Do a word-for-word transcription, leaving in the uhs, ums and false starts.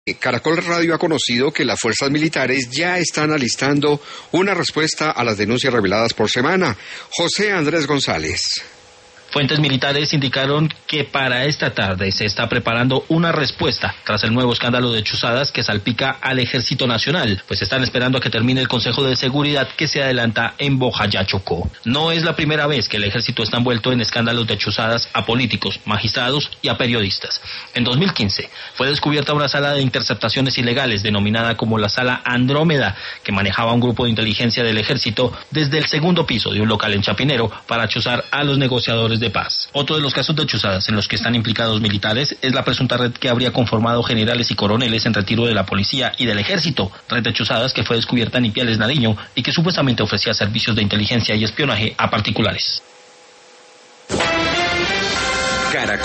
Caracol Radio ha conocido que las fuerzas militares ya están alistando una respuesta a las denuncias reveladas por Semana. José Andrés González. Fuentes militares indicaron que para esta tarde se está preparando una respuesta tras el nuevo escándalo de chuzadas que salpica al Ejército Nacional, pues están esperando a que termine el Consejo de Seguridad que se adelanta en Bojayá, Chocó. No es la primera vez que el Ejército está envuelto en escándalos de chuzadas a políticos, magistrados y a periodistas. En dos mil quince fue descubierta una sala de interceptaciones ilegales denominada como la Sala Andrómeda, que manejaba un grupo de inteligencia del Ejército desde el segundo piso de un local en Chapinero para chuzar a los negociadores de paz. Otro de los casos de chuzadas en los que están implicados militares es la presunta red que habría conformado generales y coroneles en retiro de la policía y del ejército, red de chuzadas que fue descubierta en Ipiales, Nariño, y que supuestamente ofrecía servicios de inteligencia y espionaje a particulares.